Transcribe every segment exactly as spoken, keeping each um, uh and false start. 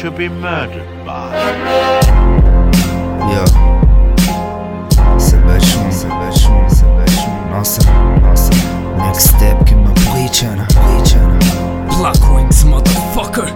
to be murdered by. يا سباشون سباشون سباشون ناصر ناصر ميك ستيب كيما بغيت انا بغيت انا بلاك وينجز ماذرفاكر.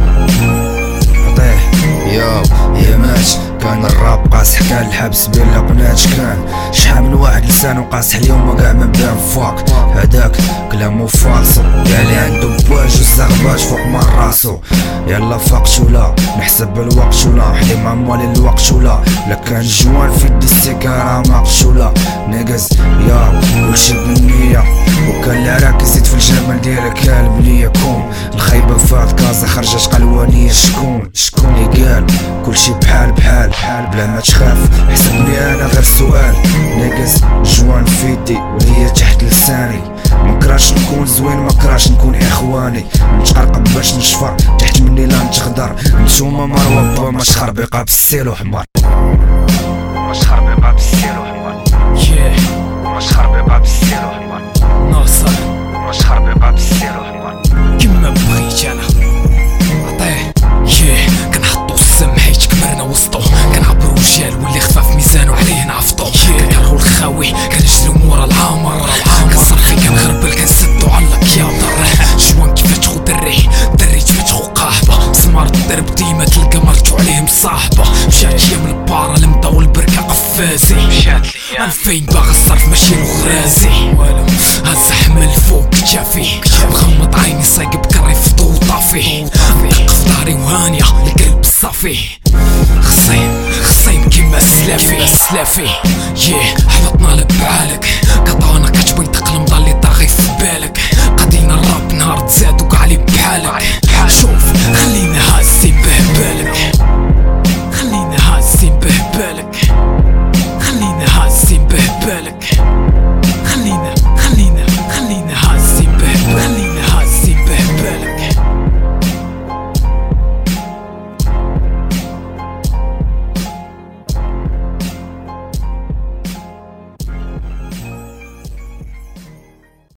طيح يا يا ماش كان الراب قاصح، كان الحبس بين البنات، كان شحال من واحد لسانو قاصح اليوم وكاع ما بان فاك هداك كلامو فالصو، قالي عندو بواج وزغباج فوق من راسو. يلا فاقت ولا نحسب الوقت ولا حليم عمالي الوقت ولا لا كان جوان في يدي السيكارة مقشولة نقز يا كلشي بالنية، وكان العراك يزيد في الجمال ديالك البنية كوم الخيبة فات كازا خرجت قلوانية. شكون شكون اللي قال كلشي بحال بحال بحال بلا ما تخاف حسبني انا غير سؤال نقز جوان في يدي وهي تحت لساني. مكراش نكون زوين مكراش نكون اخواني، نتقرقب باش نشفر تحت مني لا نتغدر. نتوما مروه با ماش خربيقه بالسيل وحمار، ماش خربيقه بالسيل وحمار، yeah ماش خربيقه بالسيل وحمار، ناصر ماش خربيقه بالسيل وحمار كيما بغيت انا عطيه. yeah كنحطو السم حيت كبرنا وسطو، كنعبرو رجال واللي خفاف ميزانو عليه نعفطو. كنكرهو الخاوي كنجريو مورا العامر، كنصرفي كنغربل كنسدو على يا ضر. جوان كيفاش تخو دري دري كيفاش تخو قاحبه، سمار الدرب ديما تلقى مرتو عليه مصاحبه. مشات ايام البارا المضا والبركه قفازي، مشات الفين باغي الصرف ماشي الغرازي والو. هز حمل فوق كتافي مغمض عيني صايق بكري فضو طافي، دق في ظهري وهانيه القلب الصافي. خصيم خصيم كيما السلافي السلافي يه حبطنا